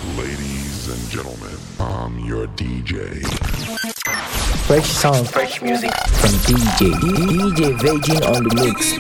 Ladies and gentlemen, I'm your DJ. Fresh sound, fresh music from DJ Virgin on the mix.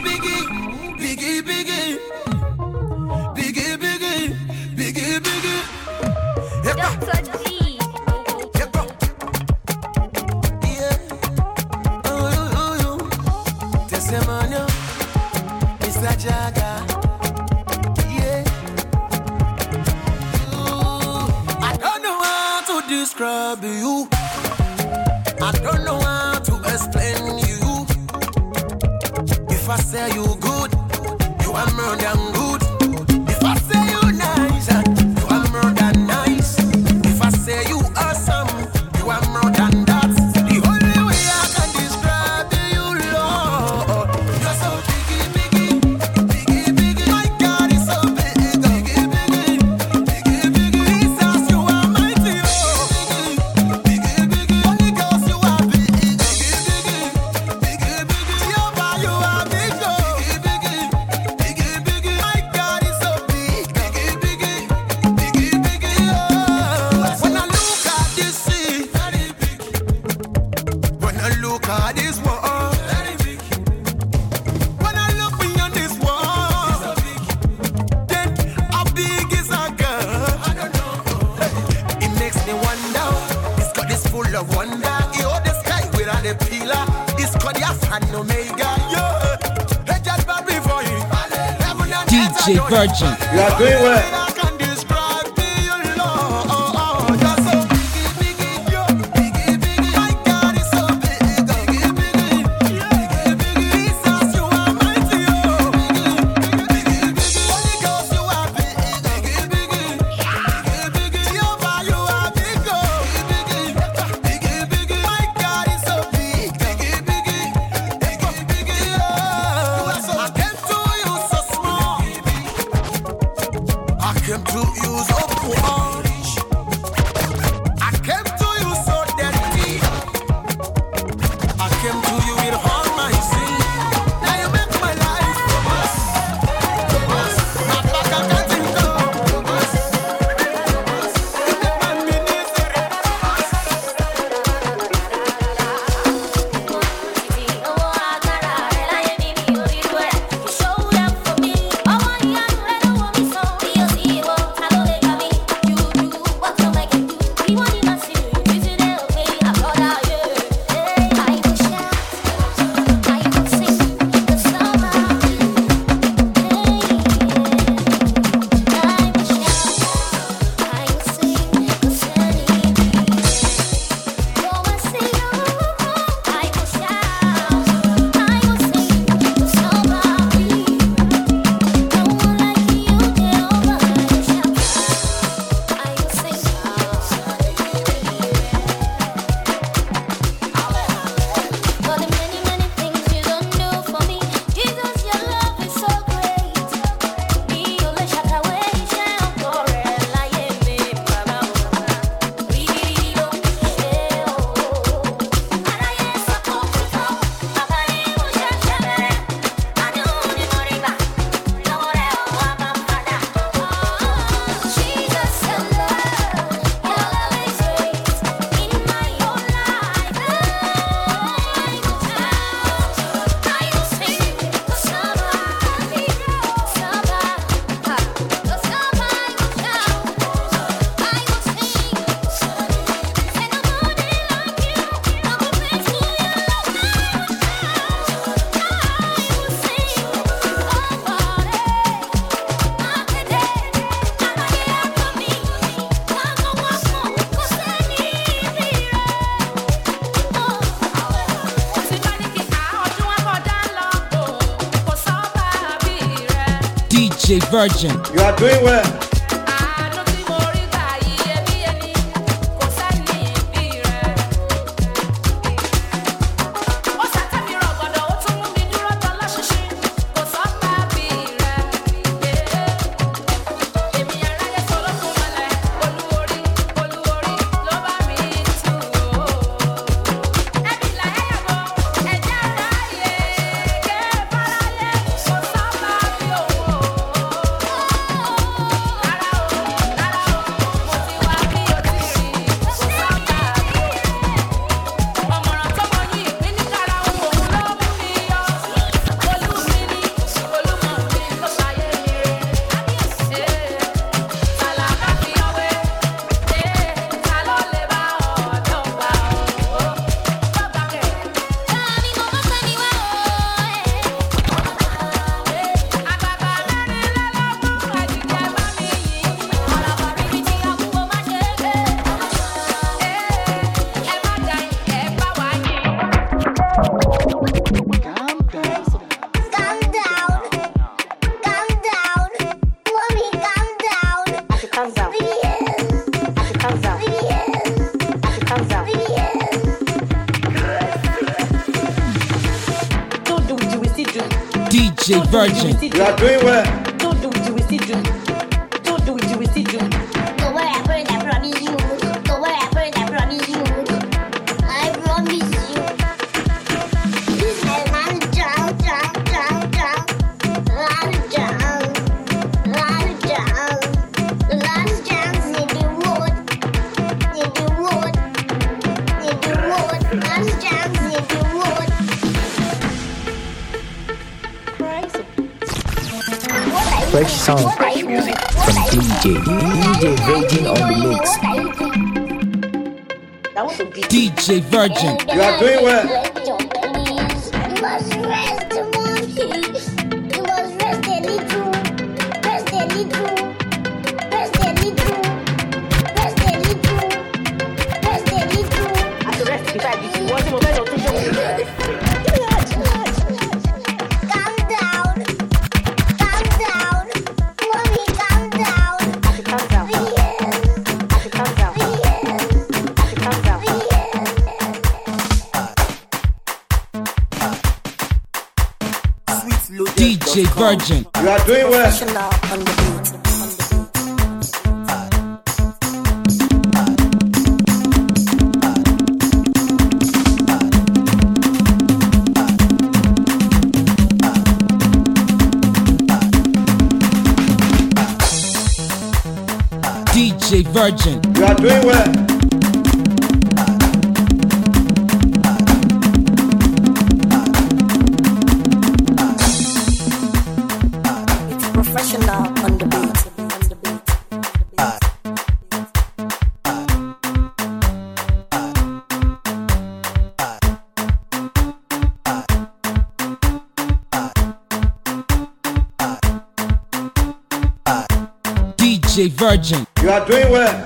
Describe you. I don't know how to explain you. If I say you good, you are more than good. If I say you nice, you are more than nice. If I say you awesome, you are more than that. The only way I can describe you, Lord, you're so biggie. My God is so big, biggie. Jesus, you are mighty. DJ Virgin. You are doing well. DJ Virgin. You are doing well. DJ Virgin. You are doing well. Don't do it, you will see do. Don't do it, you will see do. Don't worry, I promise you. Don't worry, I promise you. I promise you. This is man down. The last chance in the wood. Last chance in the wood. Fresh sound from DJ Virgin on the mix. That was a beat. DJ Virgin. You are doing well. You must rest, monkey. You must rest a little. Rest a little. Rest a little. Rest a little. Rest a little. I should rest if I did. What's the moment of teaching? Calm down. Calm down. Mommy, calm down. I should calm down. Yes. I should calm down. Yes. I should calm down. DJ Virgin. You are doing well. DJ Virgin. You are doing well. It's professional on the beat. DJ Virgin. You are doing well.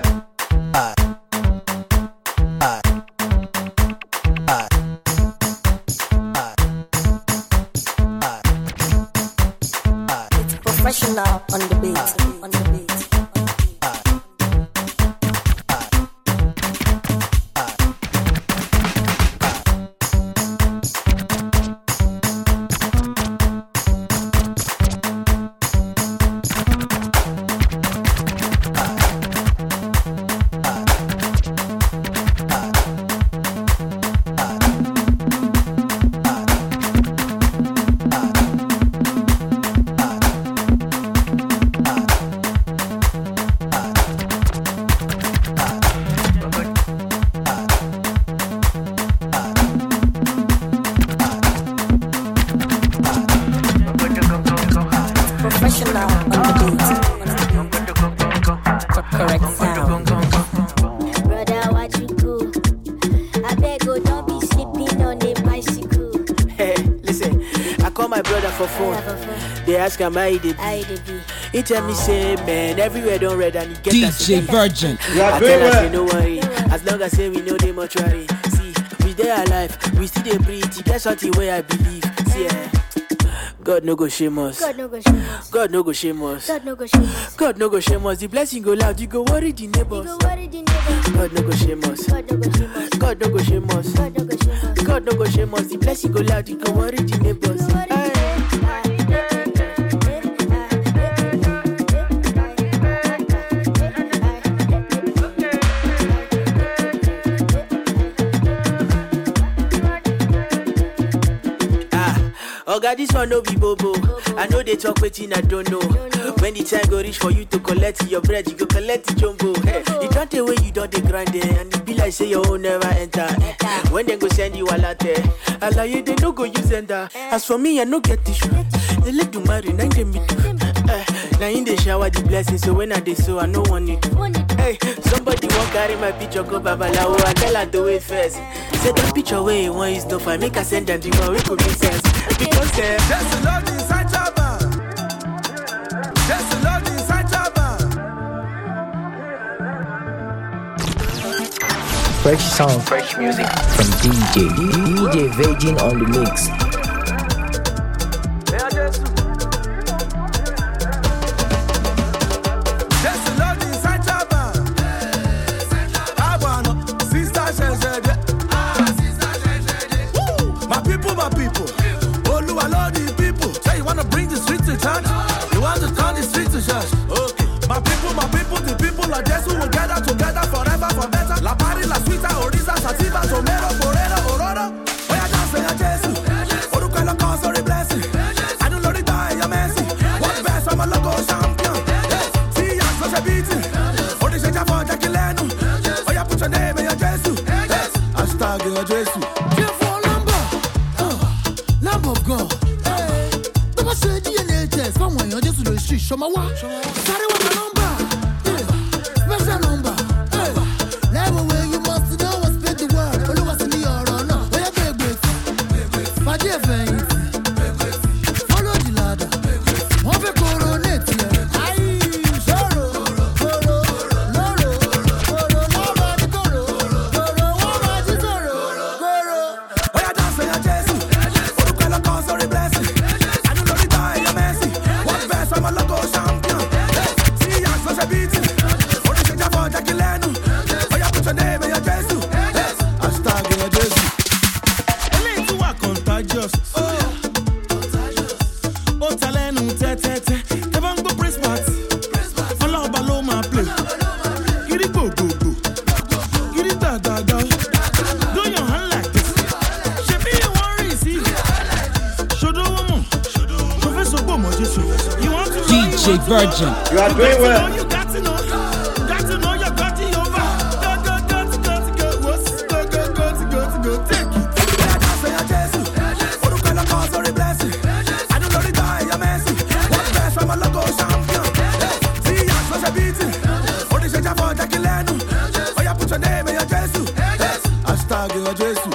It's professional on the beat. On the beat. Professional on the beat. Correct sound. Brother, what you do? I beg you, don't be sleeping on a bicycle. Hey, listen, I call my brother for phone. They ask him how he did. He tell me say, man, everywhere don't red and he get DJ Virgin. You are I doing tell us, say, well. no worry. As long as say we know the mortuary. See, we they alive, we still they breathe. That's something where I believe. See, God no go shame us. God no go shame us. God no go shame us. God no go shame us. God no go shame us. The blessing go loud, you go worry the neighbors. Go worry the neighbors. God no go shame us. God no go shame us. God no go shame us. God no go shame us. God no go shame us. The blessing go loud, you go worry the neighbors. Aye. Oga, this one no be bobo. I know they talk wetin I don't know. When the time go reach for you to collect your bread, you go collect the jumbo. Hey, you don't take away, you don't dey grind there, and it be like say your own never enter. When they go send you a latte, alaye they no go use enter. As for me, I no get tissue. They let you marry, now they me do. Now in the shower the blessing, so when I dey so I no want it. Hey, somebody won't carry my picture go babalawo and tell her to wait first. Say that picture where you want is no fine, make her send them the one we could make sense. Because There's a lot inside Java. There's a lot inside Java. Fresh sound from DJ Virgin on the mix. There's a lot inside Java. I wanna sister Shenzede. My people, my people. Oluwa love the people. Say you wanna Jesus. Cheerful number, Lamb of God. Don't say DNA test. Come on, you're just the street. Show my what? Sorry, what my number? Special number. Level where you must know what's been the word. Only what's in the order. No, where you big with? My dear friend, follow the ladder. One for coronate. DJ Virgin. You are doing well. You got to know your got it over. Go. Take it. I don't know the guy, you're messy. What's best, I'm a logo champion. See, I'm such a beating. Oh, this is your fault, I can learn. Oh, you put your name in your Jesus. Hashtag in your Jesus.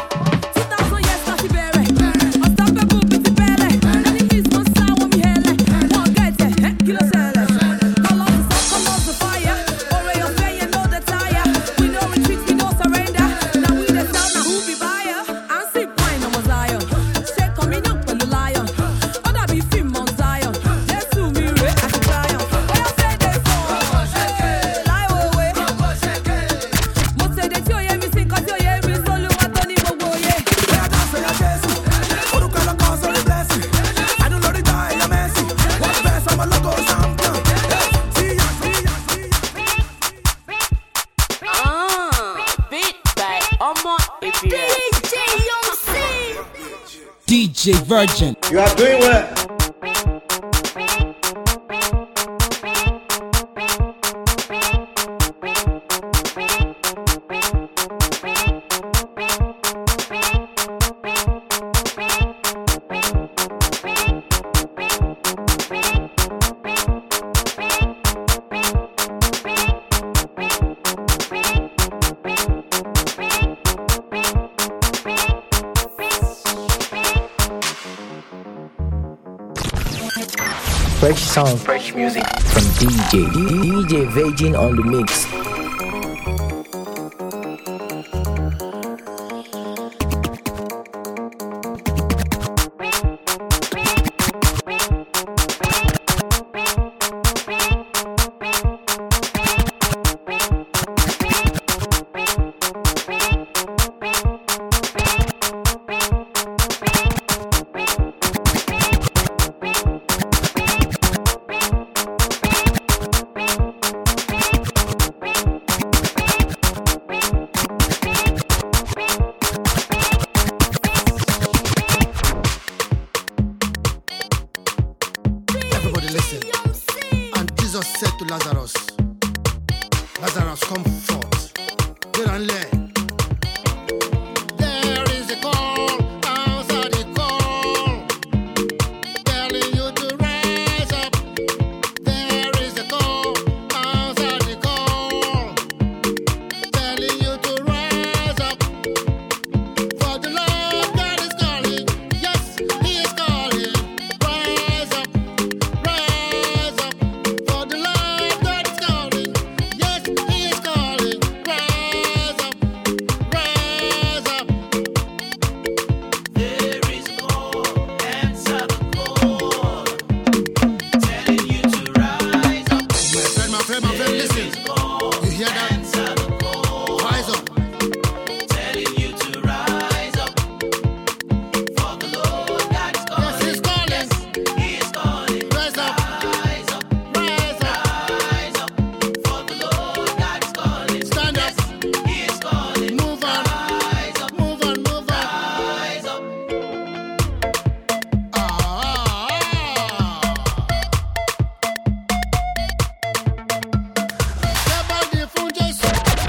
DJ Virgin. You are doing well. Fresh sound, fresh music from DJ Virgin on the mix. Lazarus, come forth. Get on there. There is a call, answer the call, telling you to rise up. There is a call, answer the call, telling you to rise up. For the Lord God is calling, yes, He is calling. Rise up, rise up. For the Lord God is calling, yes, He is calling. Rise up, rise up. There is a call, answer the call, telling you to rise up. My friend, listen. You hear that? Answer the call, Rise up. telling you to rise up. For the Lord God is calling. Yes, He's calling. He is calling. Rise up, Rise up, rise up. rise up. For the Lord God is calling. Stand up. He is calling. Move on. Rise up, Move on, move on. rise up. Everybody from Jesus.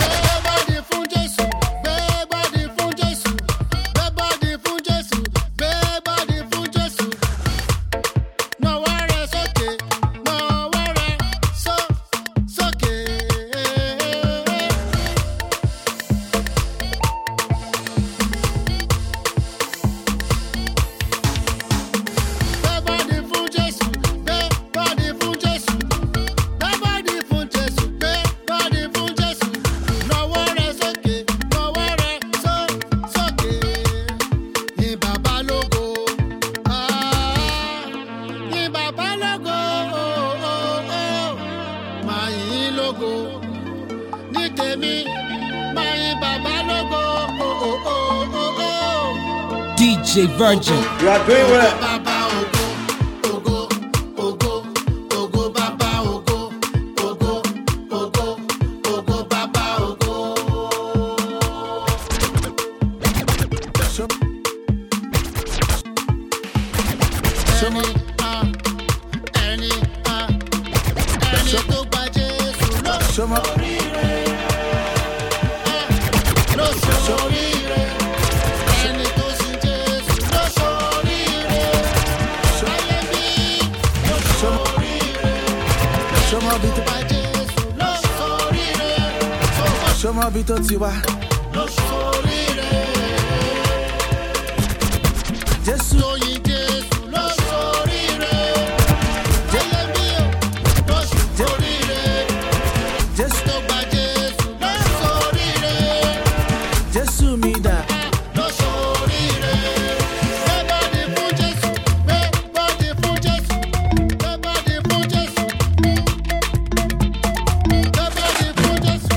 lógo. Ní tèmi, máa yin bàbá lógo. DJ Virgin. You are doing well. Bàbá ògo, ògo, ògo, ògo, bàbá ògo, ògo, ògo, ògo, bàbá ògo. Ẹni tó gba Jésù ló ṣoríire. Ló ṣoríire. Ẹni tó sin Jésù ló ṣoríire. Láyé mi ló ṣoríire. Ṣọmọ bí tó gba Jésù ló ṣoríire. Ṣọmọ bí tó ti wá ló ṣoríire. Jésù oyin Jésù ló ṣoríire. Láyé mi ló ṣoríire. Jésù tó gba Jésù ló ṣoríire. Jésù mi dà ló ṣoríire. Bẹ́bàdì fún Jésù, bẹ́bàdì fún Jésù, bẹ́bàdì fún Jésù, bẹ́bàdì fún Jésù.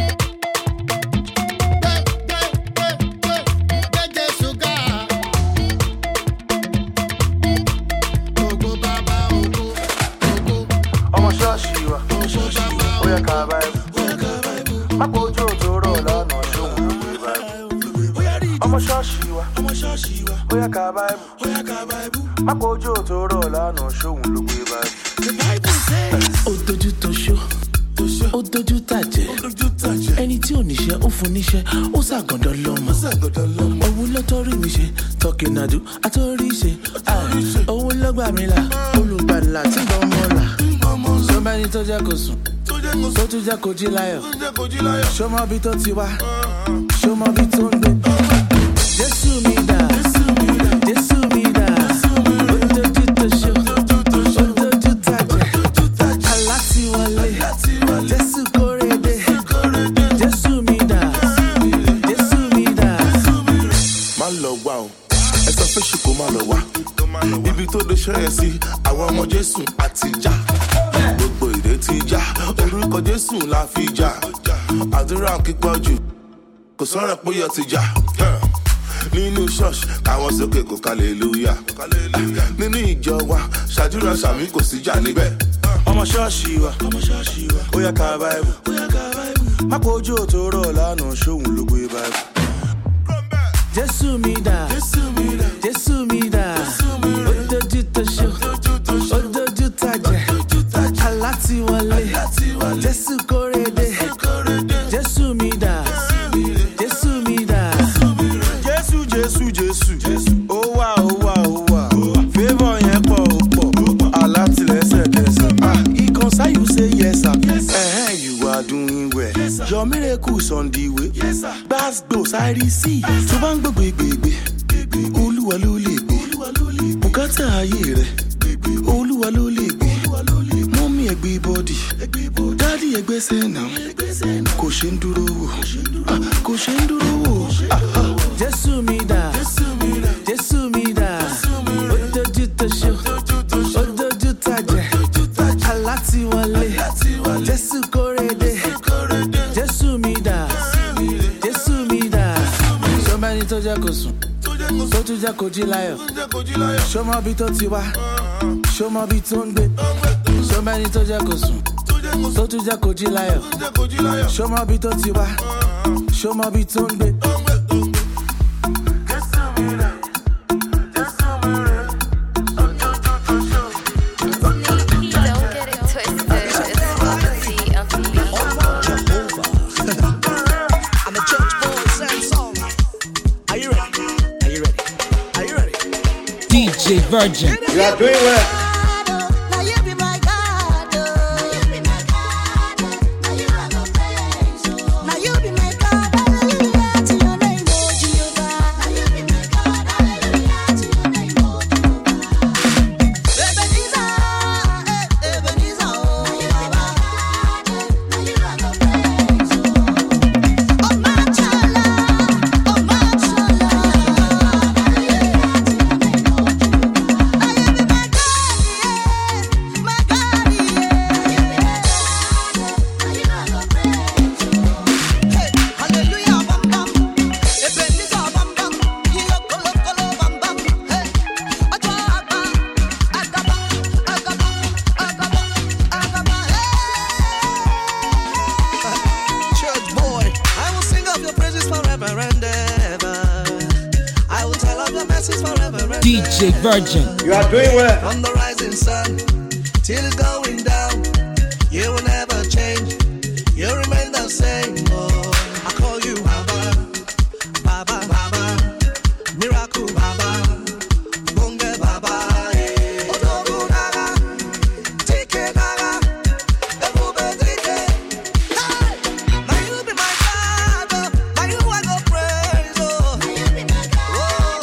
Gbé Jésù ga. Ògo bàbá ògo, ògo. Ọmọ ṣọ́ọ̀ṣì wa, ó yẹ ká báyìí. Má kojú òtòrò lọ́nà ṣòwò ló gbé báyìí. Ọmọ ṣọ́ọ̀ṣì wa, ó yẹ ká báyìí. Má kojú òtòrò lọ́nà ṣòwò ló gbé báyìí. Ó dojú tó ṣó, ó dojú tàjẹ́. Ẹni tí ò níṣẹ́ ó fún níṣẹ́, ó ṣàgàndọ́ lọ́mọ. Òun ló torí mi ṣe, tọkìnàdú àtórí ṣe. Òun ló gbà mí là, olùgbàlà tí ń bọ́ mọ́ là. Sọ́mẹ́ni tó jẹ́ kó sùn, tó tún jẹ́ kó jí láyọ̀. Ṣọmọ bí tó ti wá, ṣọmọ bí tó ń gbé. Jésù mi dà, Jésù mi dà. Ó dojú tó ṣó, ó dojú tàjẹ́. Alátiwọlé, Jésù kórèdé. Jésù mi dà, Jésù mi dà. Má lọ wá o, ẹ sọ fẹ́ ṣì kó má lọ wá. Ibi tó dé ṣẹ́yẹ sí, àwọn ọmọ Jésù àti já. Gbogbo ìdè ti já, orúkọ Jésù la fi já. Àdúrà kíkọ́ jù, kò sọ̀rọ̀ pé yọ ti já. Nínú ṣọ́ọ̀ṣì, káwọn sókè kò kálẹ̀lúyà. Nínú ìjọ wa, ṣàdúrà sàmí kò sí jà níbẹ̀. Ọmọ ṣọ́ọ̀ṣì wa, ó yẹ ká báyìí. Má kojú òtòrò lánàá ṣòwò ló gbé báyìí. Jésù mi dà, Jésù mi dà. Ó dojú tó ṣó, ó dojú tàjẹ́. Alátiwọlé, Jésù kórèdé. Jésù mi dà, Jésù mi dà. Jésù, ó wà. Favour yẹn pọ̀. Alátìlẹ́sẹ̀kẹsẹ̀. Ìkànsá you say yes sir. You are doing well. Your miracles on the way. Gbàgbọ́ sáré sí. Tó bá ń gbègbè. Olúwa ló lè gbé. Bùkátà ayé rẹ̀. Olúwa ló lè gbé. Mọ́mí ẹgbẹ́ bọ́dì. Dádì ẹgbẹ́ sẹ́nà. Kò ṣe ń dúró wò. Kò ṣe ń dúró wò. Jésù mi dà, Jésù mi dà. Ó dojú tó ṣó, ó dojú tàjẹ́. Alátiwọlé, Jésù kórèdé. Jésù mi dà, Jésù mi dà. Sọ́mẹ́ni tó jẹ́ kó sùn, tó tún jẹ́ kó jí láyọ̀. Ṣọmọ bí tó ti wá, ṣọmọ bí tó ń gbé. Sọ́mẹ́ni tó jẹ́ kó sùn, tó tún jẹ́ kó jí láyọ̀. Ṣọmọ bí tó ti wá, ṣọmọ bí tó ń gbé. DJ Virgin. You are doing well. DJ Virgin. You are doing well. From the rising sun till going down, you will never change. You remain the same. Oh, I call you Baba, Baba, Baba, Miracle Baba, Bunga Baba. Odogu Naga, Tike Naga, Ebube Tike. Hey, now you be my God, oh, now you I go praise, oh. Now you be my God,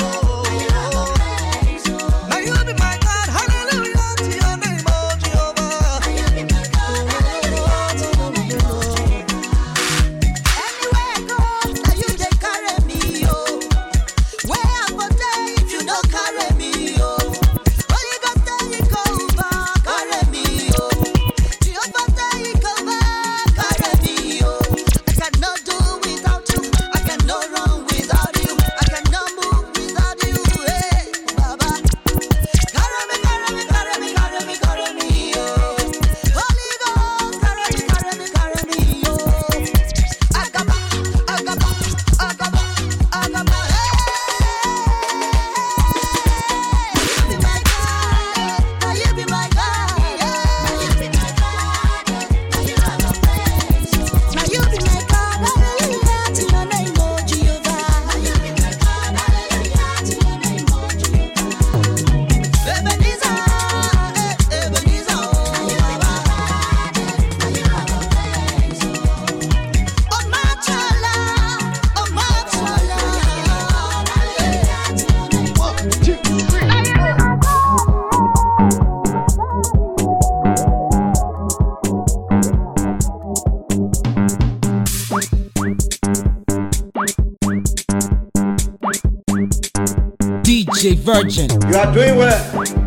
now you be my God, hallelujah to your name, oh Jehovah. Now you be my God, hallelujah to your name, oh Jehovah. Anywhere I go, now you dey carry me, oh. Where I go there if you no carry me, oh. Holy Ghost take over, carry me, oh. Jehovah take over, carry me, oh. I cannot do without you, I cannot run without you, I cannot move without you, hey, Baba. Carry me, carry me, carry me, carry me, carry me, oh. Holy Ghost, carry me, carry me, carry me, oh. Agaba, agaba, agaba, agaba, hey. You be my God, now you be my God, now you be my God, hallelujah to your name, oh Jehovah. Now you be my God, hallelujah to your name, oh Jehovah. Ebenezer, Ebenezer, oh Baba. Oh Machala, oh Machala. One, two, three. DJ Virgin. You are doing well.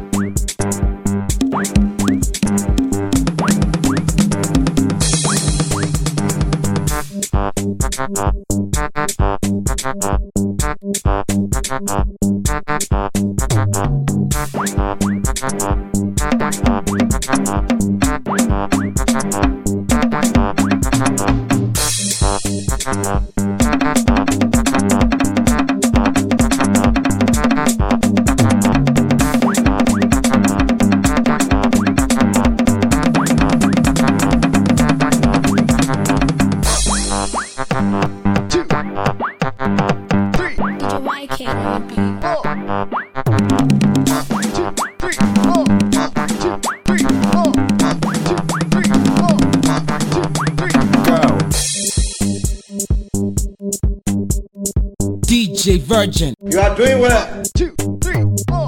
DJ Virgin. You are doing well. 2, 3, 4.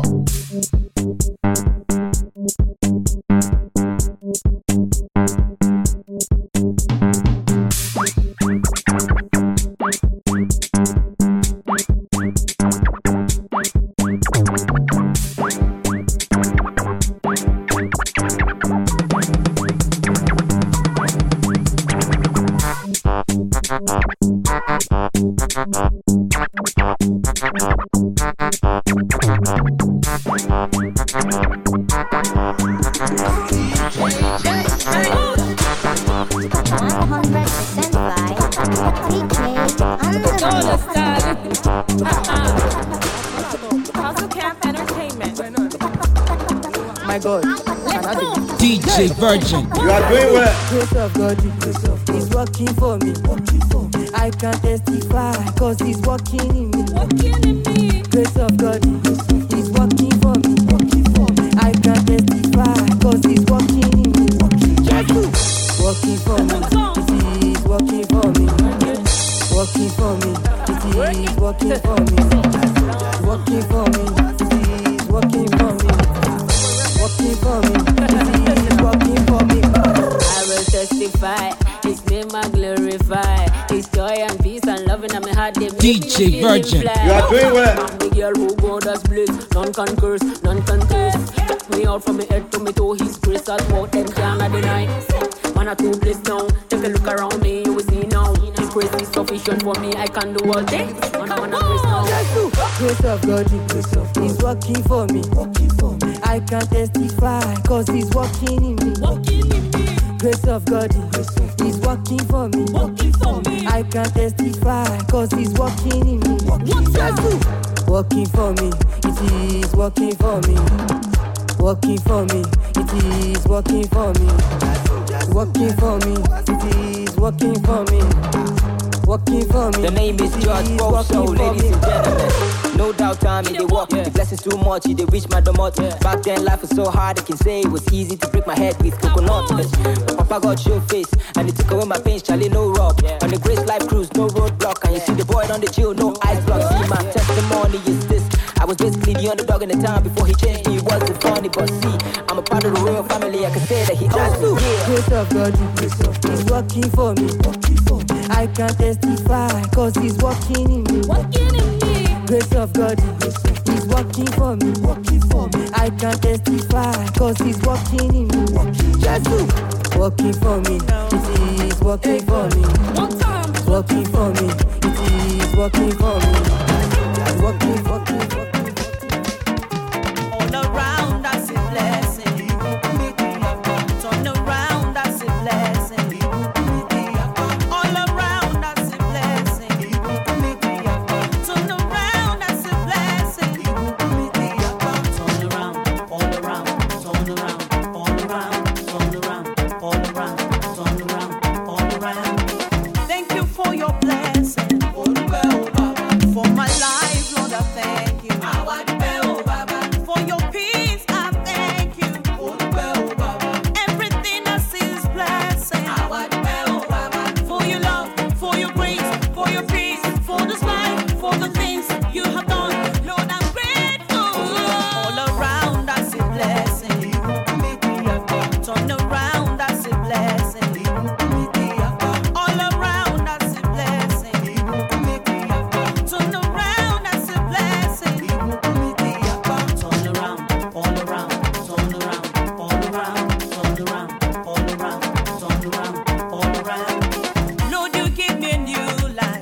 My God, DJ Virgin. You are doing well. grace of God is working for me. I can testify cause he's working in me. Grace of God is working for me. I can testify cause he's working in me. Working for me, it is working for me. Working for me, it is working for me. Working for me, it is working for me. Working for me, it is working for me. I will testify, His name I glorify. His joy and peace and love in my heart. They make DJ me feel Virgin. fly. You are doing well. I'm the girl who God has blessed. None can curse, none can taste. Took me out from my head to my toe. His grace has walked them cannot deny. Man, I too blessed now. Take a look around me, you will see now. His grace is sufficient for me. I can do all things. Man, I wanna grace now. Grace of God is working for me. I can testify cause he's working in me. Grace of God is working for me. I can testify cause he's working in me. working for me, it is working for me. Working for me, it is working for me. Working for me, it is working for me. Working for me. The name is George Boso, ladies and gentlemen. No doubt time in the walk. The blessings too much, they reach my domot. Back then life was so hard, I can say it was easy to break my head with coconut. But Papa got show face, and it took away my pains, Charlie, no rock. On the Grace Life cruise, no roadblock. And you see the boy on the chill, no ice block. See my testimony is this. I was basically the underdog in the town before he changed me. It wasn't funny, but see, I'm a part of the royal family. I can say that he owns me. Grace of God, he's working for me. I can testify, cause he's working in me. Grace of God, he's working for me. I can testify, cause he's working in me. Working for me, it is working for me. Working for me, it is working for me. Working. All around us a blessing. Turn around us a blessing. All around us a blessing. Turn around us a blessing. Turn around, all around, turn around, all around, turn around, all around, turn around, all around. Thank you for your blessing. For my life, Lord, I thank you. For your peace, I thank you. Everything I see is blessing. For your love, for your grace, for your peace, for the smile, for the things you have done. Lord, I'm grateful. All around I see blessing. Turn around I see blessing. All around I see blessing. Turn around I see blessing. Turn around, all around, turn around, all around, turn around, all around, turn around, all around. Lord, you give me a new life.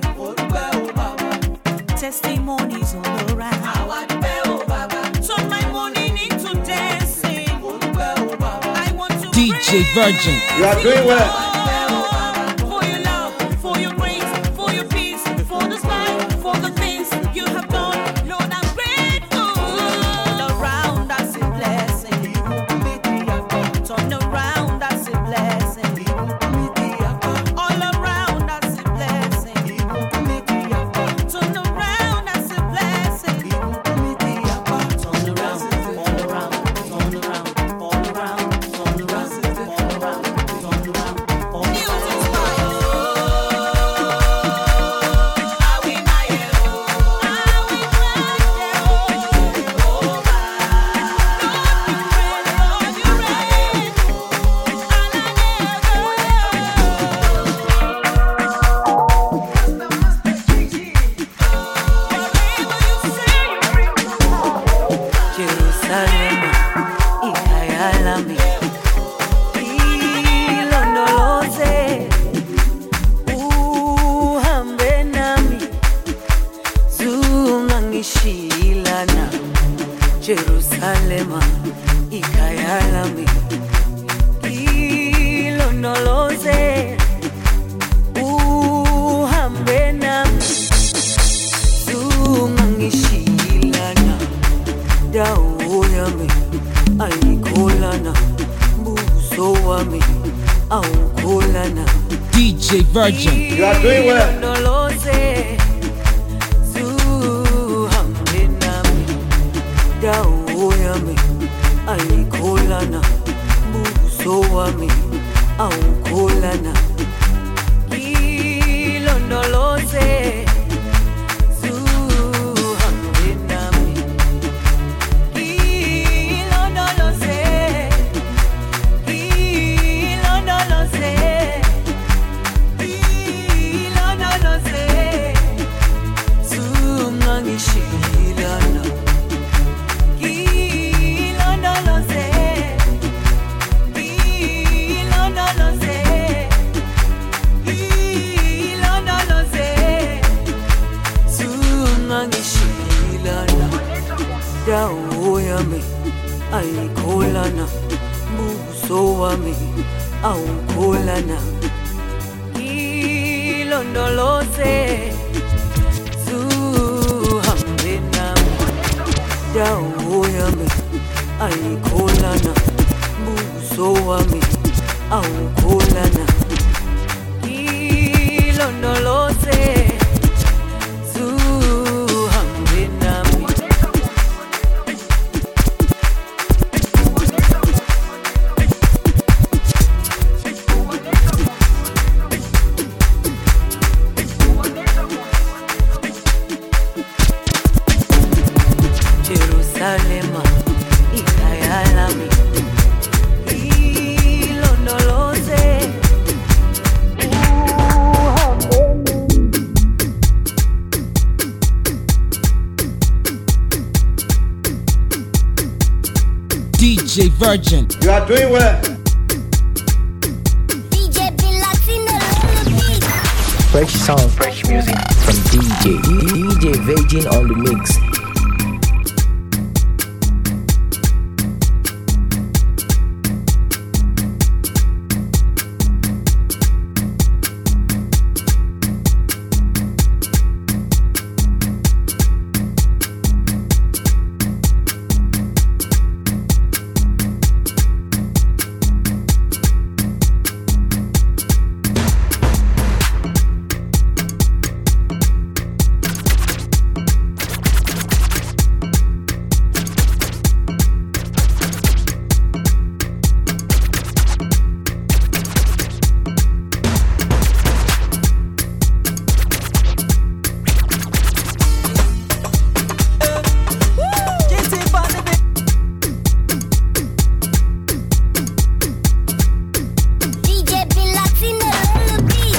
Testimonies all around. Turn my morning into dancing. I want to DJ Virgin. You are doing well. for your love, for your grace, for your peace, for the smile, for the things you have done. Lord, I'm grateful. All around I see blessing. Turn around I see blessing. All around I see blessing. Turn around I see blessing. Turn around, all around, turn around, all around, turn around, all around, turn around, all around. Jerusalem, ikayalami, ilondoloze, uhambe nami, zungangishilana. Jerusalem, ikayalami, ilondoloze, uhambe nami, zungangishilana. Dawo yami ayikholana, buso wami awukholana. DJ Virgin. You are doing well. Ilondoloze, zuhambe nami. Dawo yami ayikholana, buso wami awukholana. Ilondoloze, zuhambe nami. Ilondoloze, ilondoloze, ilondoloze, zungangishilana. Ilondoloze, ilondoloze, ilondoloze, zungangishilana. Dawo yami ayikholana, buso wami awukholana. Ilondoloze, zuhambe nami. Ora oyami, aikolana, buso wami, aukolana. Ilondoloze, zuhambe nami. Jerusalema, ikayalami, ilondoloze, DJ Virgin. You are doing well. DJ Bin Latino on the beat. Fresh sound, fresh music from DJ Virgin on the mix. DJ Bin Latino on the beat.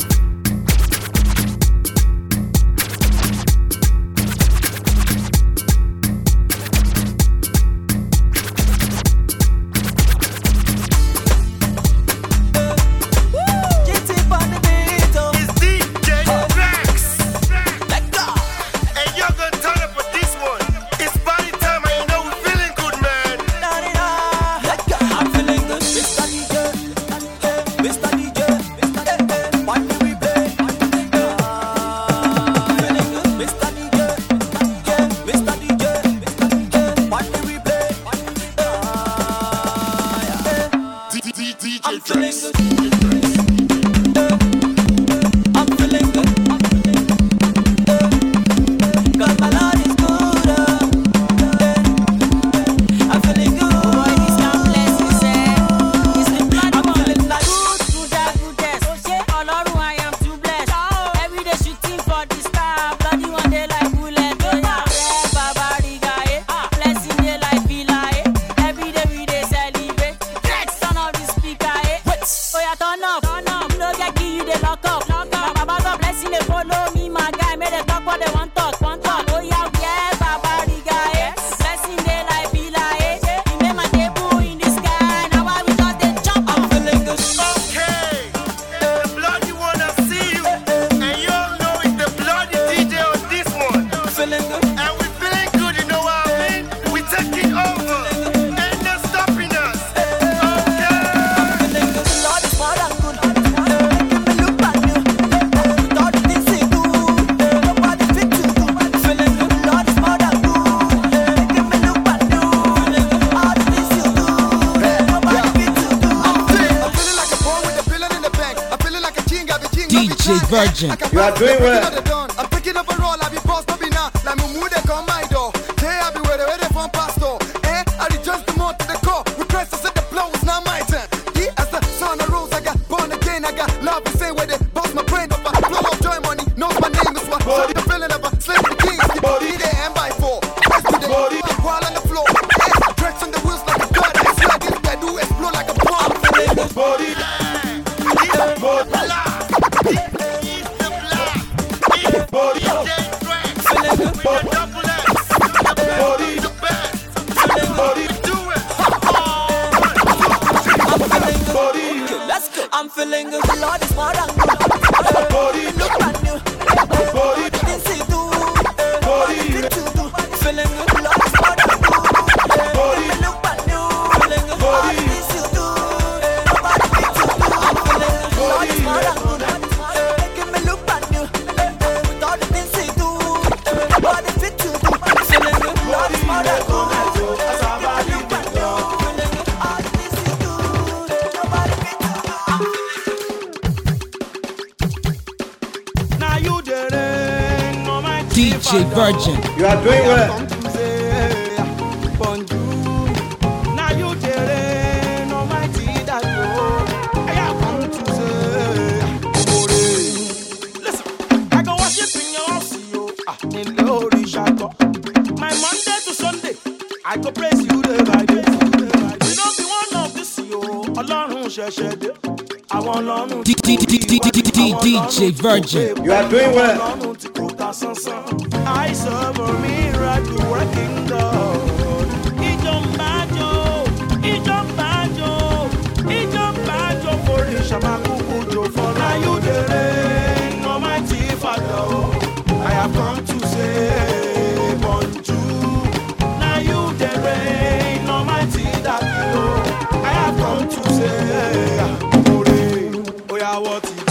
It's DJ Rex. And you're gonna turn up for this one. It's party time and you know we're feeling good, man. I'm feeling good, Mr. DJ, Mr. DJ, what do we play? Feeling good, Mr. DJ, Mr. DJ, what do we play? I'm feeling good, I'm feeling good, 'cause my Lord is good. I'm feeling good. Boy, this can bless you, say. It's the blood I'm feeling like goodest. Ọlọ́run, I am too blessed. Every day shooting for the star. Bloody one day like bullet. Oh yeah, yeah, Baba Riga, eh. Blessing day like Villa, eh. Every day we dey celebrate. Next turn off the speaker, eh. Oh yeah, turn up. You know get key, you dey lock up. My Baba God blessing dey follow me, my guy. Make they talk what they want talk. Oh yeah, yeah, Baba Riga, eh. Blessing day like Villa, eh. You make my table in the sky. Now I we just dey jump. I'm feeling good. Okay, the bloody one I see you, and you all know it's the bloody DJ on this one. Feeling good. And we're feeling good, you know what I mean? We're taking over, ain't no stopping us. Okay. Feeling good. The Lord is more than good. Making me look brand new. With all the things He do, nobody fit to do. Feeling good. The Lord is more than good. Making me look brand new. All the things You do, nobody fit to do. I'm feeling like a boy with a billion in the bank. I'm feeling like a king, I be king. DJ Virgin. You are doing well. I'm picking up a roll, I be boss, no be now. Like Mumu, they come my door. They I be where they from pastor. I rejoice the more to the core. We press, I said the blow is not my turn. As the sun arose, I got born again. I got love to say where they boss my brain up. Flow of joy money, knows my name is what. So the feeling of a slave the king. The body there and by four. Rest to the body, the wall on the floor. Tracks on the wheels like a gun. It's like this guy do explode like a bomb. Body, I'm feeling good. The Lord is more than good. DJ Virgin. You are doing well. Now you dare, no mighty that you. I have come to say, listen, I go worship in your house, you. In glory shall go. My Monday to Sunday, I go praise you day by day. You don't be one of this, you. Alone, share. I want Lord DJ Virgin. You are doing well. I serve a miracle working God. Ijo for the Shamakujo for now you the reign, Almighty Father. I have come to say bonjour. Now you the reign, Almighty Daddy. I have come to say, oh yeah, what it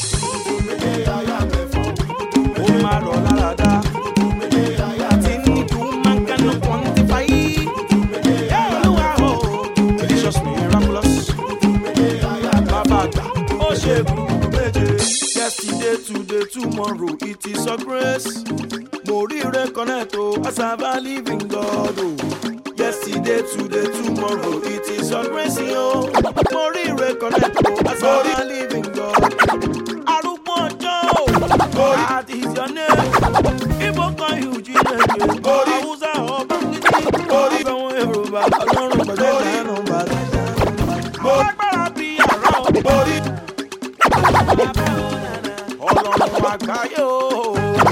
yesterday, today, tomorrow, it is a grace. Mori reconnect, as I believe in God. Yesterday, today, tomorrow, it is a grace. Mori reconnect, as I believe in God. That is your name. Ibo kan you jine. Awusa oba ngidi. Ori be won Yoruba. Ọlọ́run gbede na number. Agbára bí ara o. Ori. Ọlọ́run àgbáyé o.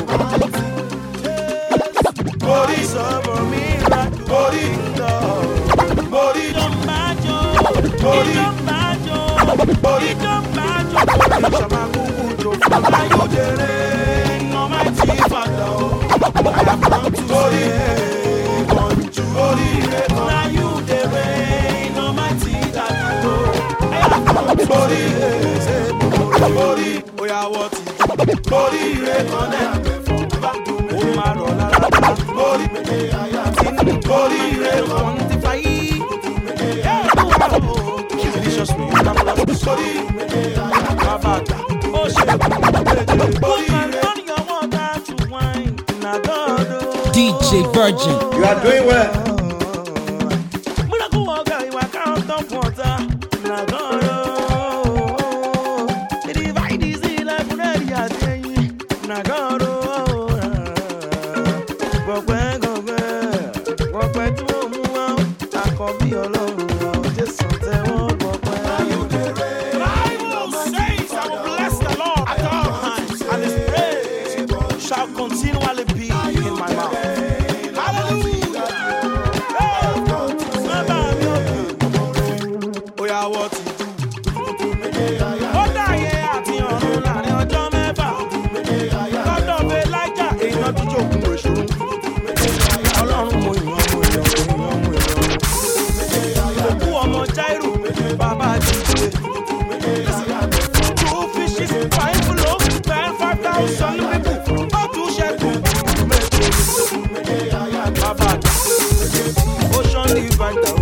Ori sọ̀rọ̀ mi ra. Ori ńlọ. Ori ló ń bájọ́. Ori ló ń bájọ́. Ori ló ń bájọ́. Ori sọ̀rọ̀ kúkú jò fún ayọ̀dẹ̀rẹ̀. Almighty Father, I have come to say, bonjour. Now you the reign, Almighty Daddy. I have come to say, bonjour. Oh yeah, what is it? Bori reconnect. Oh my Lord, Bori quantify. Delicious me, oh shit, DJ Virgin. You are doing well. Continually be in my mouth. Hallelujah. Oh yeah, what you do? Oh yeah, àti ọ̀run láàrin ọjọ́ mẹ́fà. God of Elijah, èèyàn tó jókòó èṣù. Ọlọ́run mo yàn. Òkú ọmọ Jáírù, bàbá jíjẹ. 2 fishes, 5 loaves, 5,000 people. Ocean divider,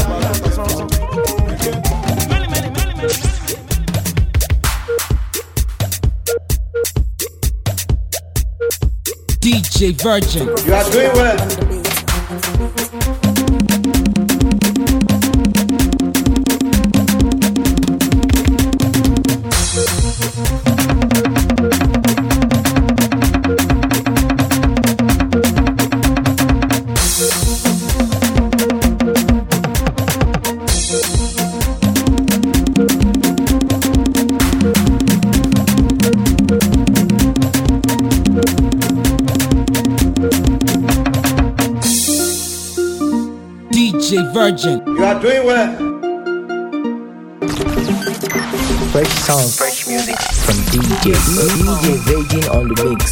DJ Virgin. You are doing well. DJ Virgin. You are doing well. Fresh sound, fresh music from DJ Virgin on the mix.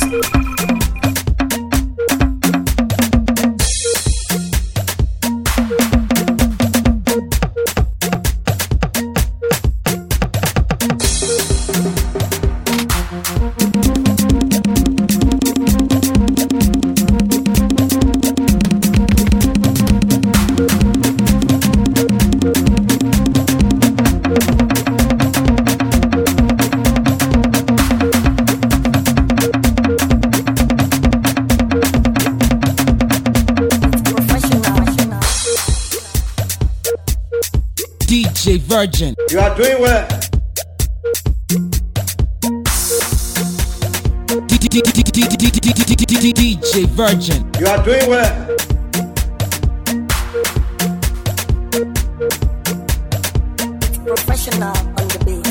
Virgin. You are doing well. DJ Virgin. You are doing well. Professional on the beat.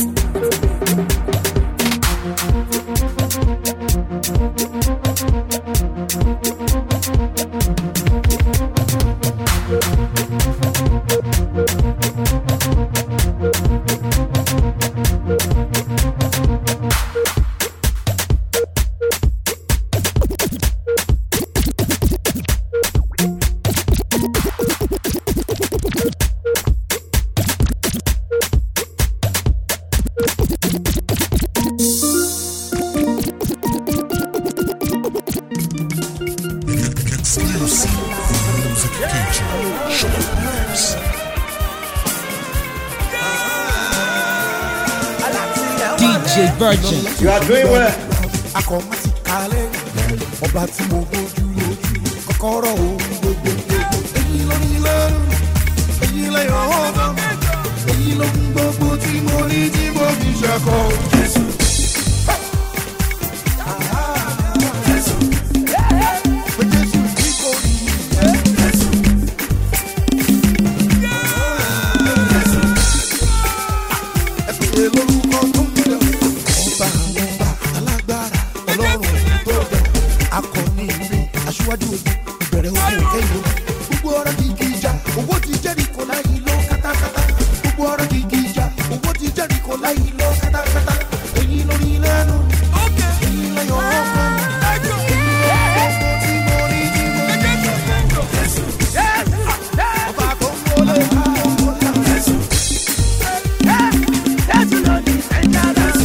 DJ Virgin. You are doing well. Akọ̀mọ́síkálẹ̀ ọba tí mo gbójú lójú kọ́kọ́rọ́ ohun gbogbo. Èyí ló ní lẹ́rù, èyí lẹ́yìn ọ̀hún, èyí ló ń gbogbo tí mo ní tí mo fi ṣàkọ́. Jésù. Jésù. Pé Jésù tí kò ní Jésù. Jésù. Ẹ pè é lórúkọ tó ń jẹ ọba àwọn ọba alágbára ọlọ́run tó jẹ akọni ìlú aṣíwájú ogun ìbẹ̀rẹ̀ ogun kẹ́yìn gbogbo ọ̀rọ̀ kìkì ìjà owó ti jẹ́rìkọ́ láyé lọ kátákátá gbogbo ọ̀rọ̀ kìkì ìjà owó ti jẹ́rìkọ́ láyé lọ kátákátá èyí lórí lẹ́nu èyí lẹ́yọ̀ ọkàn èyí lọ́kọ̀ tí mo rí ní mo ní Jésù ọba tó ń wọlé Jésù Jésù ló ní ẹ̀yà Jésù.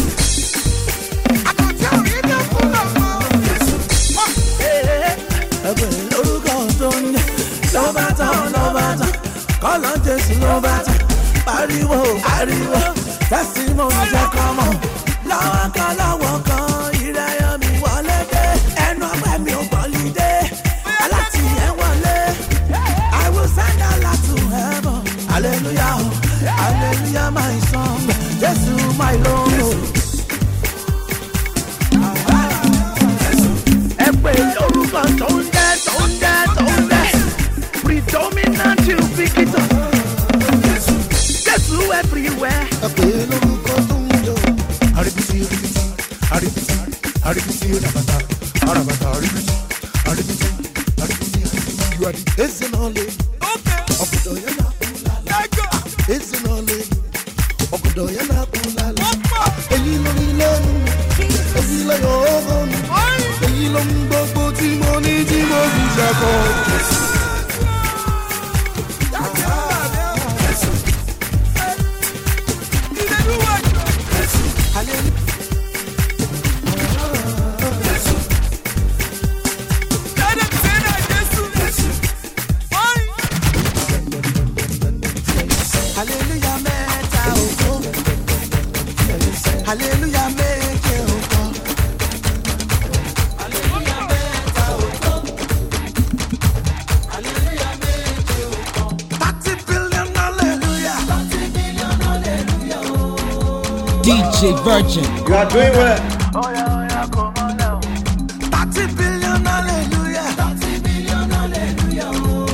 Lórúkọ tó ń yẹ lọ́ba tán kọ́lọ́ Jésù lọ́ba tán pariwo tẹ́símọ́nì jẹ́ kọ́mọ lọ́wọ́ kan ìrẹ́yọ̀ mi wọlé dé ẹnu ọgbẹ́ mi ò bọ́lí dé alátìyẹ wọlé I will send Allah to heaven hallelujah hallelujah my song Jésù my Lord. Ẹ pè lórúkọ tó ń jẹ́ predominant ubiquitous Jésù everywhere. Ẹ pè lórúkọ tó ń jẹ́ àríbísí rabata àríbísí you are the ezinole ọ̀gọ̀dọ̀ yẹn náà kú lálẹ́ ezinole ọ̀gọ̀dọ̀ yẹn náà kú lálẹ́ èyí ló ní lẹ́nu èyí lọ́yọ̀ ọ̀gọ́ mi èyí ló ń gbogbo tí mo ní tí mo fi ṣàkọ́. Hallelujah mẹ́ta ògo, hallelujah méje ògo. DJ Virgin. You are doing well. 30 billion hallelujah. 30 billion hallelujah.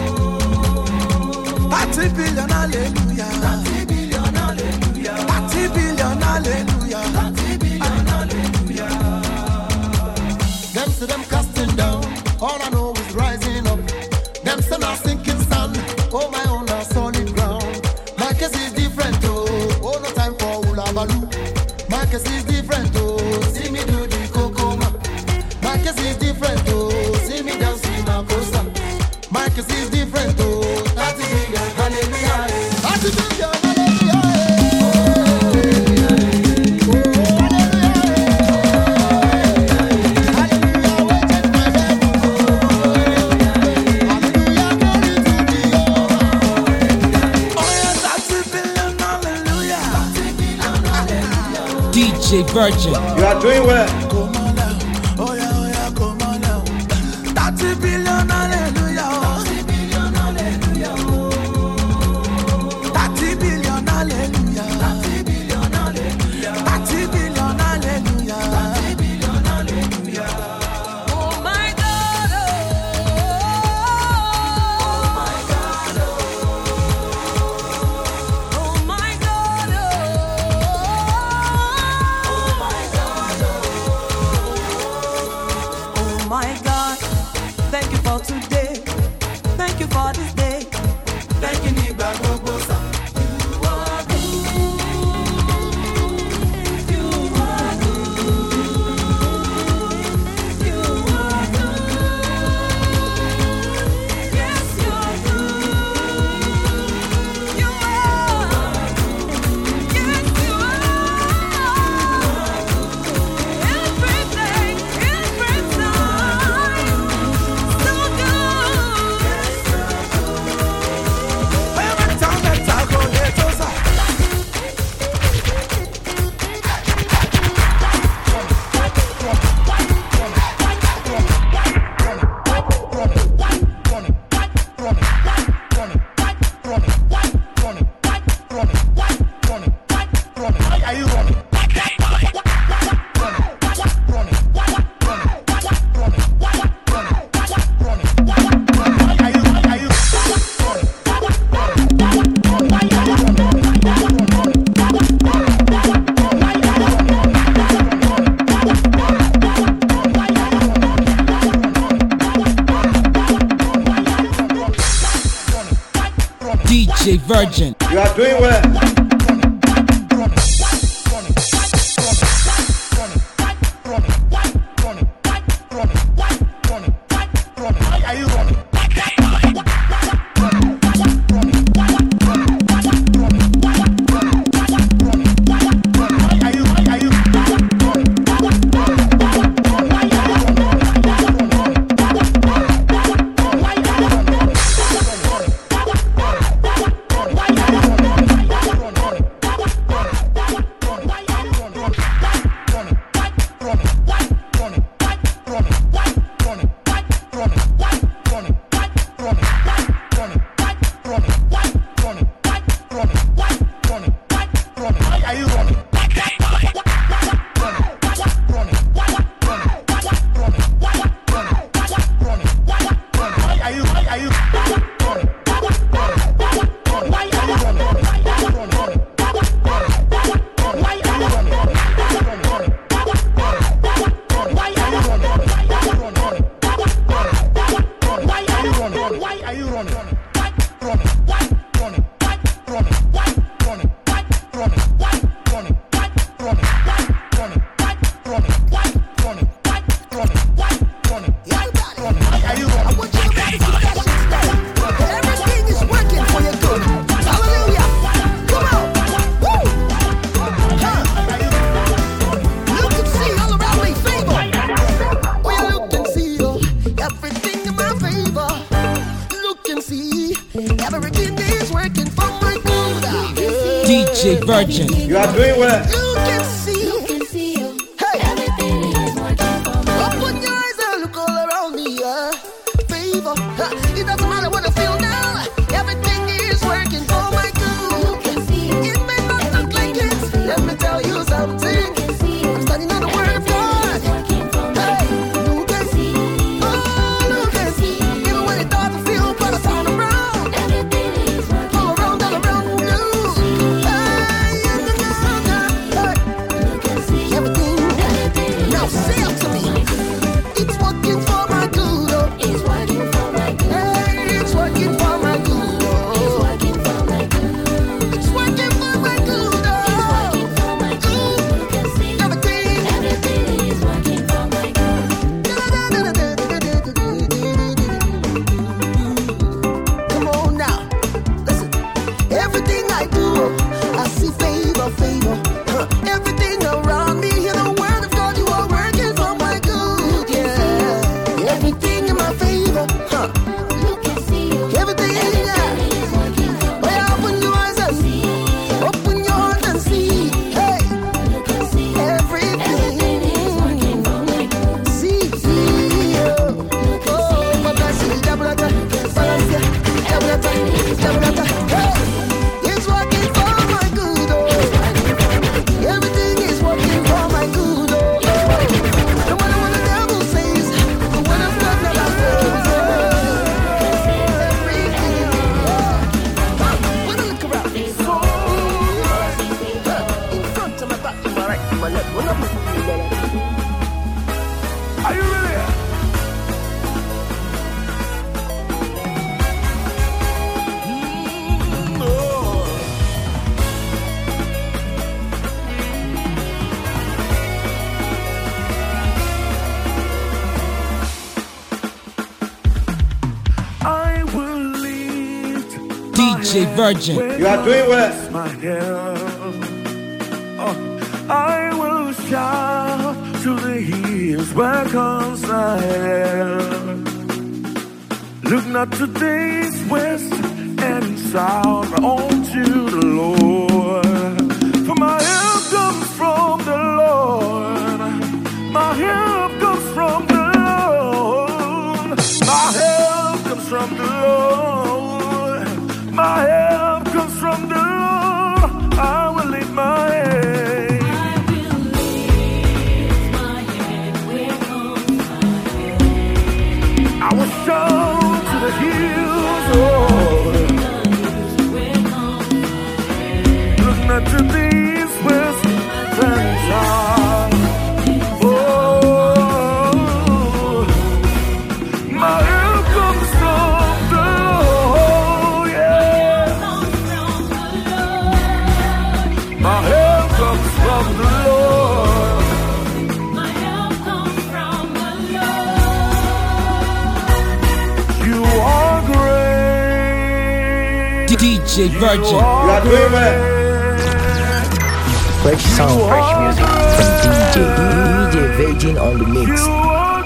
30 billion hallelujah. 30 billion hallelujah. 30 billion hallelujah. 30 billion hallelujah. Them say them casting down. All I know is rising up. Them say now sinking sand. Oh my own now solid ground. My case is different oh. Oh no time for hula baloo. My case is different oh. See me do the kokoma. My case is different oh. See me dance in my costa. My case is different oh. 30 billion hallelujah. 30 billion hallelujah. DJ Virgin. You are doing well. Come on now. Oh yeah, come on now. 30 billion hallelujah. 30 billion hallelujah. 30 billion hallelujah. for today. Thank you for this day. Thank you, Nigba Gogosa. You are good. You are good. You are good. Yes, you are good. You are. Yes, you are. Every day, every time. So good. Every time that I go there, Tosa. Are you running? DJ Virgin. You are doing well. Are you running? DJ Virgin. You are doing well. You can see. Hey. Everything is working for me. Open your eyes and look all around me. Favor. It doesn't matter what I feel now. Everything is working for my good. It may not look like it. Let me tell you something. I'm standing on the word of God. Hey. You can see. Oh, you can see. Even when it doesn't feel, but I turn around. Everything is working. All around you. Everything. Now say up to me. It's working for my good. Oh. It's working for my good. Hey, it's working for my good. Oh. It's working for my good. It's working for my good. Oh. It's working for my good. You can see everything is working for my good. Come on now, listen. Everything I do, I see favor. Everything around me, hear the word of God, you are working for my good, yeah. Everything in my favor, you can see. Everything, is working for my good. Open your eyes and see. Open your heart and see. Hey, you can see. Everything is working for my good. See, oh, my blessing, double attack, hey, it's working for my good, oh. Everything is working for my good, oh. No matter what the devil says, the word of God never fails, oh. Everything, when I look around, so in front of my back, to my right, to my left, when I'm looking at you, are you ready? DJ Virgin. You are doing well. My help. I will shout to the hills where comes my help. Look not to the east, west, and south, but on to the Lord. For my help comes from the Lord. My help comes from the Lord. My help comes from the Lord. My help comes from the Lord. I will lift my head. I will shout to the hills, oh. Look not to the east, west, and south. Oh, my help comes from the Lord, yeah. My help comes from the Lord. You are great. DJ Virgin. You are doing well. Fresh sound, fresh music from DJ Virgin on the mix. You are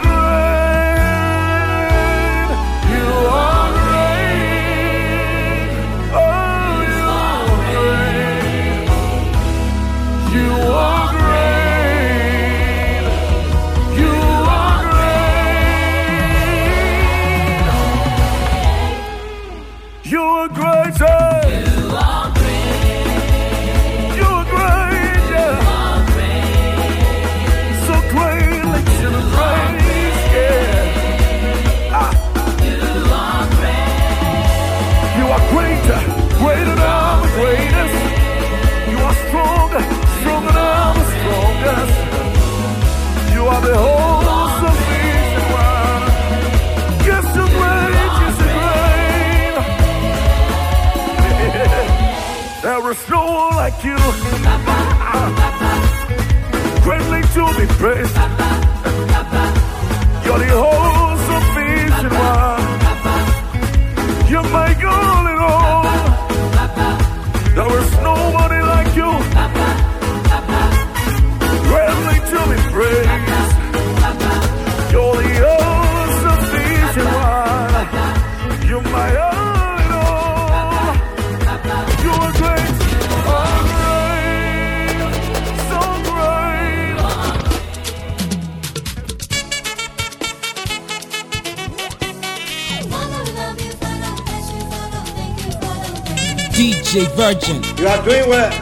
great. You are great. Oh, you are great. You are great. You are great. You are great. You are great. You are great. Yeah. So great, like you praise, yeah. You are great. You are greater, greater than the greatest. You are stronger, stronger than the strongest. You are the whole sufficient one. Yes, you're great, yes, you're great. There is no one like you. Greatly to be praised. You're the whole sufficient one. You're my all in all. There is nobody like you. Greatly to be praised. You're the whole sufficient one. You're my all in all. You are great. Oh, great. So great. DJ Virgin. You are doing well.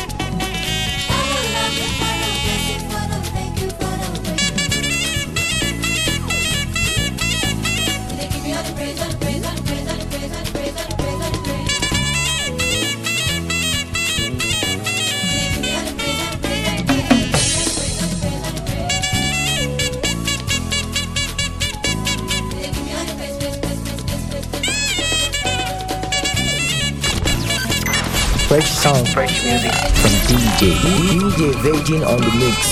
Fresh sound, fresh music from DJ Virgin on the mix.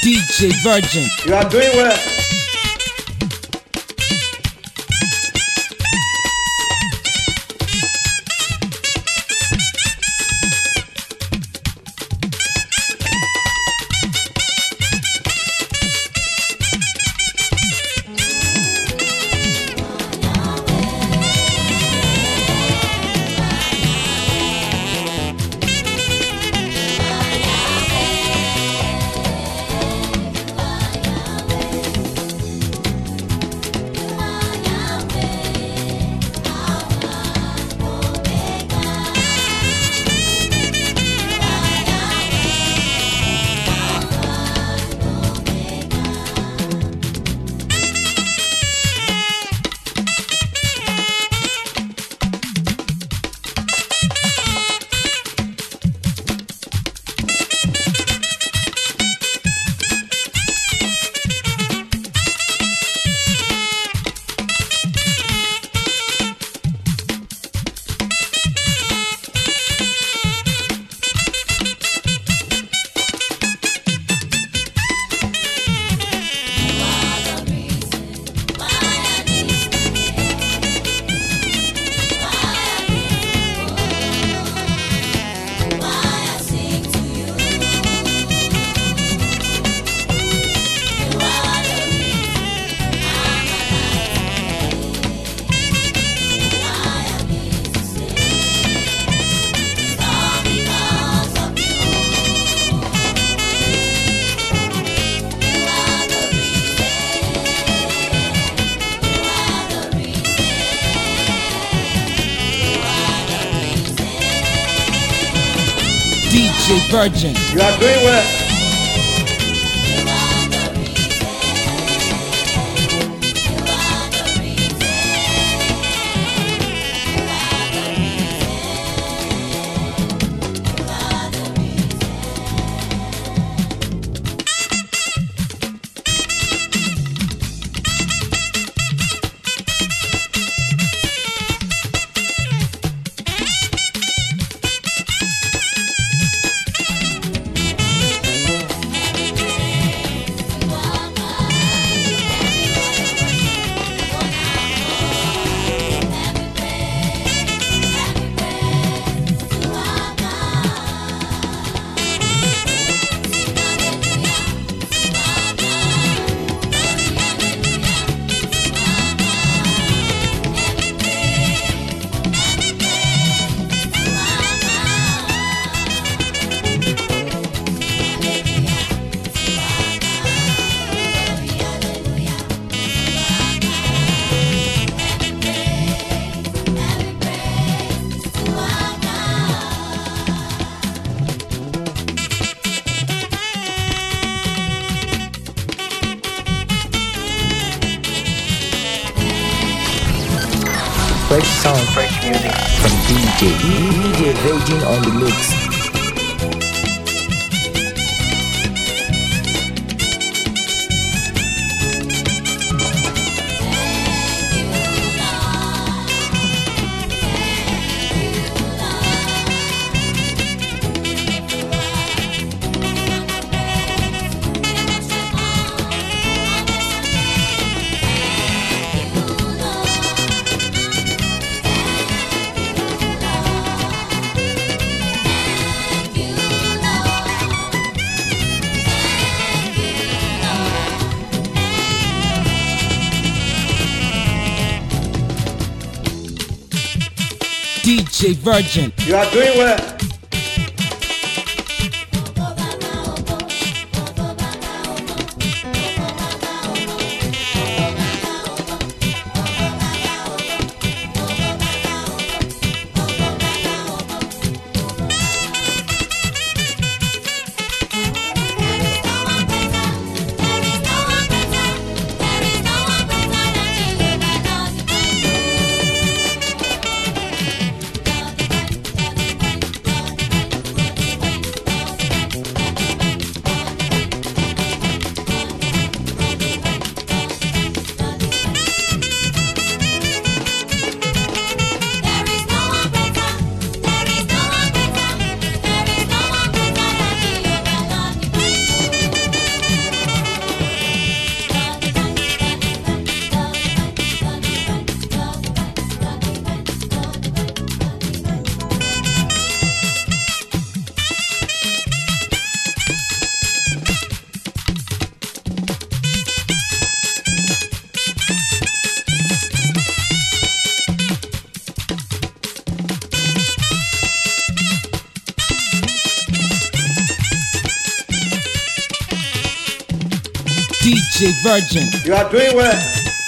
DJ Virgin. You are doing well. DJ Virgin. You are doing well. Fresh sound, fresh music from DJ Virgin on the mix. DJ Virgin. You are doing well. DJ Virgin. You are doing well.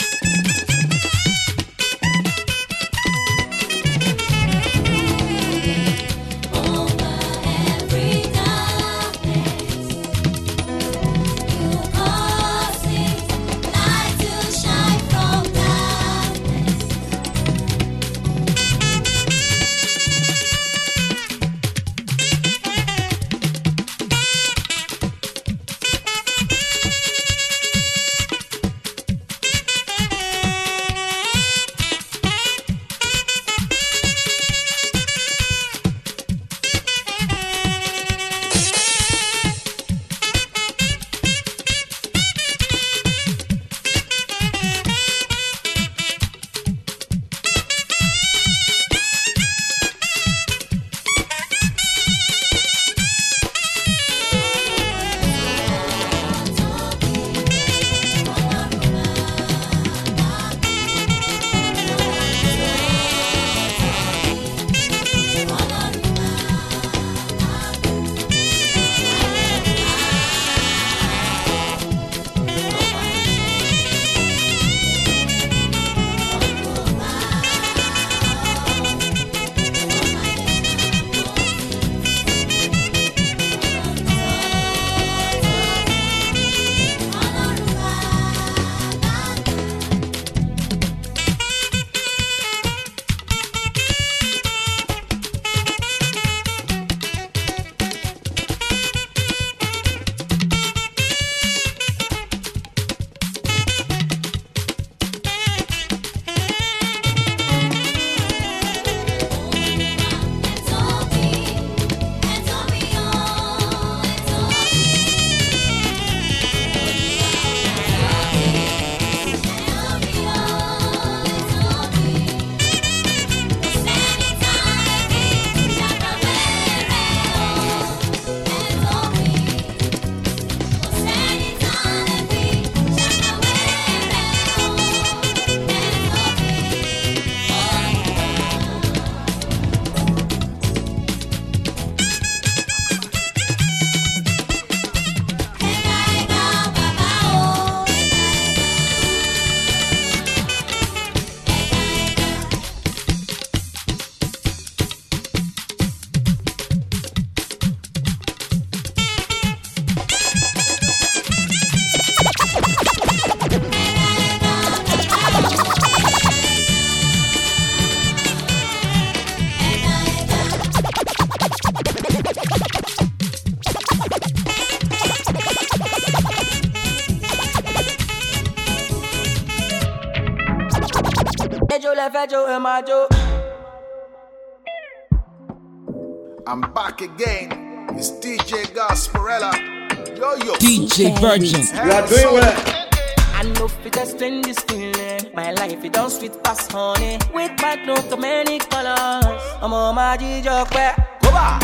I'm back again. It's DJ Gasparella. Yo, yo. DJ Virgin. You are doing well. I know fit explain this feeling. My life it don't sweet past honey. With my clothes to many colors. I'm on my DJ where go back.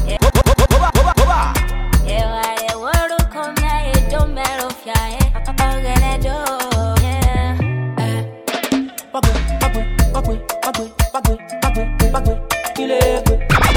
Go back. Yeah, I want to come here. It don't matter if you're here. I'm gonna do. Yeah. Kill it.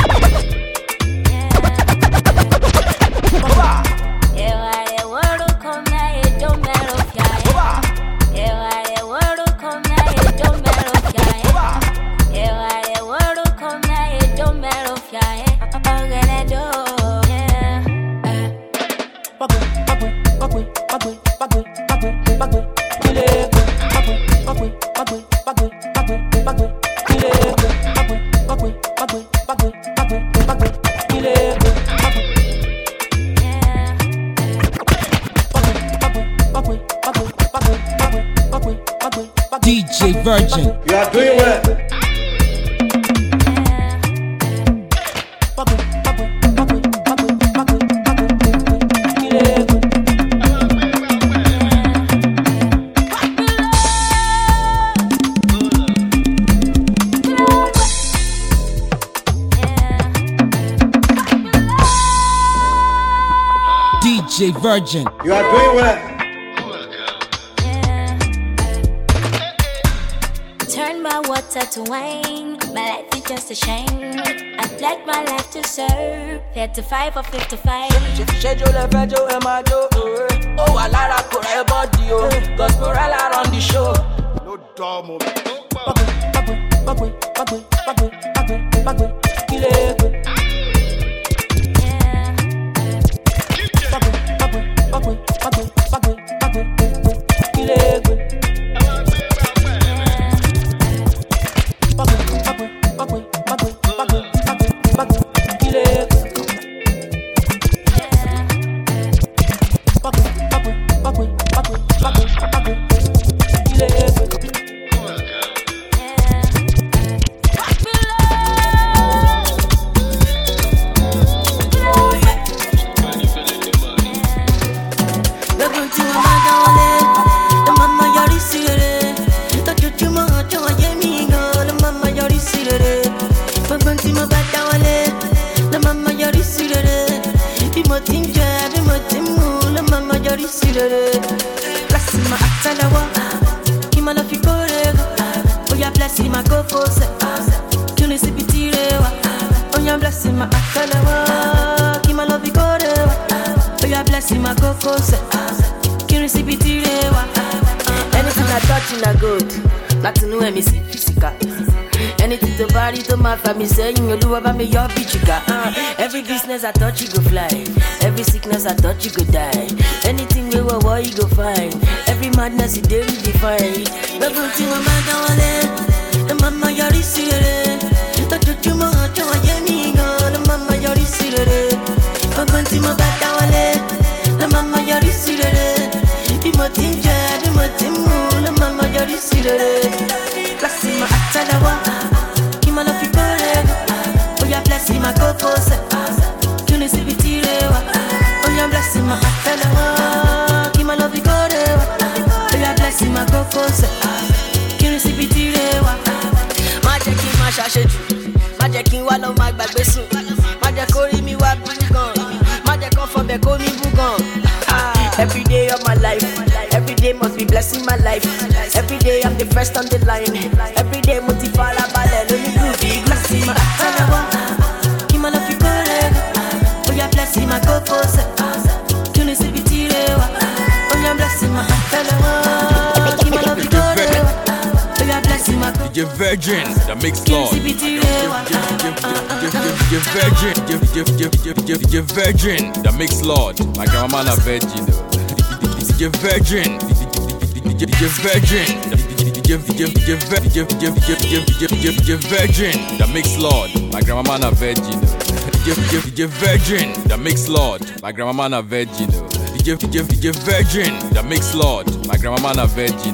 DJ Virgin. You are doing well. DJ Virgin. You are doing well. Turn my water start to wane. My life is just a shame. I pledge my life to serve. 35 or 55. Schedule a bejo and my joe. Oh, I like a Korea body. Gospel on the show. No dumb. Me saying you do about me your bitch you got. Every business I thought you go fly. Every sickness I thought you could die. Anything we were war you go find. Every madness you did define. The good thing about the mama you're the silly. The you want to hear me go. The mama you're the silly. The good thing about the mama you're the silly. The motin jab, the motin moon. The mama you're the silly. Plasima atalawa. Blessing my coco, you need to be tirewa. Oh, you're blessing my atalawa. Keep my love you go there. Oh, you're blessing my coco, you need to be tirewa. Magic in my shasheju, magic in wallow my back besu, magic calling me what bugon, magic come from the call me bugon. Every day of my life, every day must be blessing my life. Every day I'm the first on the line. Every day multifala ballet, let me do big blessing my atalawa. Blessing my coco, you need to be tirewa. Oh, you're blessing my atalawa. Keep my love you go there. Oh, you're blessing my coco. DJ Virgin, the mix lord. DJ Virgin, the mix lord. My grandma na virgin. DJ Virgin, DJ Virgin, DJ Virgin, the mix lord. My grandma na virgin. DJ Virgin, the mix lord. My grandma na virgin. DJ Virgin, the mix lord. My grandma na virgin.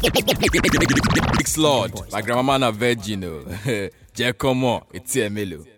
Mix lord. My grandma na virgin. Jẹ́ kọ́mọ̀ etí ẹ̀ mélòó.